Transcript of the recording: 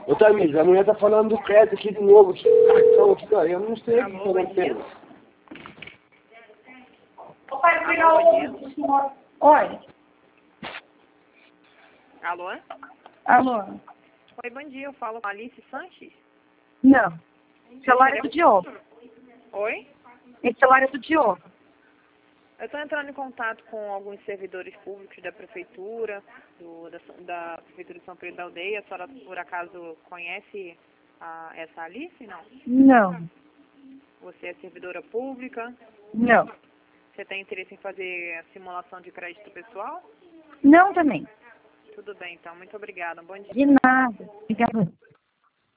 Ô, Tamires, a mulher tá falando do crédito aqui de novo, que cartão aqui, cara. Eu não sei o que tá acontecendo. Oi. Alô? Alô? Oi, bom dia. Eu falo com a Alice Sanches. Não. Celular é do Diogo. Oi? Esse celular é do Diogo. Eu estou entrando em contato com alguns servidores públicos da prefeitura, da prefeitura de São Pedro da Aldeia. A senhora, por acaso, conhece essa Alice? Não. Não. Você é servidora pública? Não. Você tem interesse em fazer simulação de crédito pessoal? Não também. Tudo bem, então. Muito obrigada. Um bom dia. De nada. Obrigada.